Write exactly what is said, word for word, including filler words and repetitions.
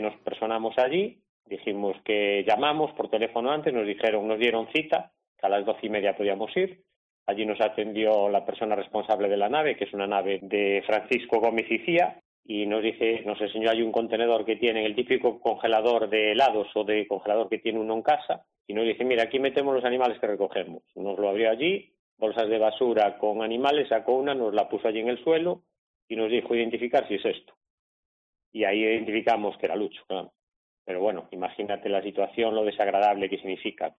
Nos personamos allí, dijimos que llamamos por teléfono antes, nos dijeron, nos dieron cita, que a las doce y media podíamos ir. Allí nos atendió la persona responsable de la nave, que es una nave de Francisco Gómez y Cía, y nos dice, nos enseñó allí un contenedor que tiene el típico congelador de helados o de congelador que tiene uno en casa, y nos dice, mira, aquí metemos los animales que recogemos. Nos lo abrió allí, bolsas de basura con animales, sacó una, nos la puso allí en el suelo y nos dijo identificar si es esto. Y ahí identificamos que era Lucho, claro. Pero bueno, imagínate la situación, lo desagradable que significa.